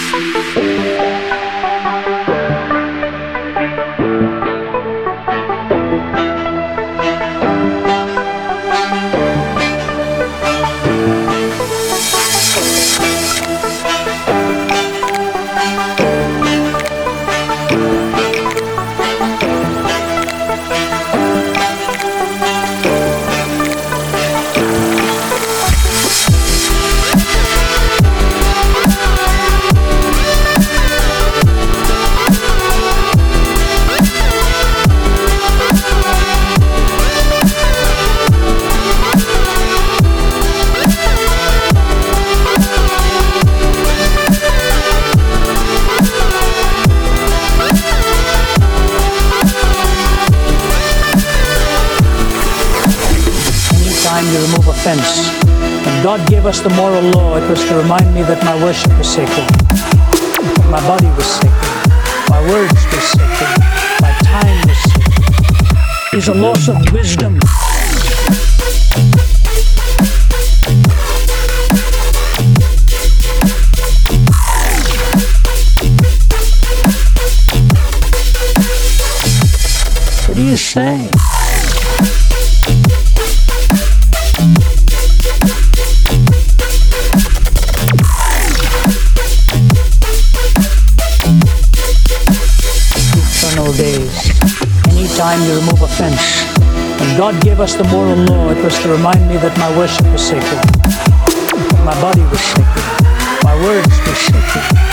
You remove offense. When God gave us the moral law, it was to remind me that my worship was sacred, that my body was sacred, my words were sacred, my time was sacred. It's a loss of wisdom. What do you say? Days. Anytime you remove offense. When God gave us the moral law, it was to remind me that my worship was sacred, my body was sacred, my words were sacred.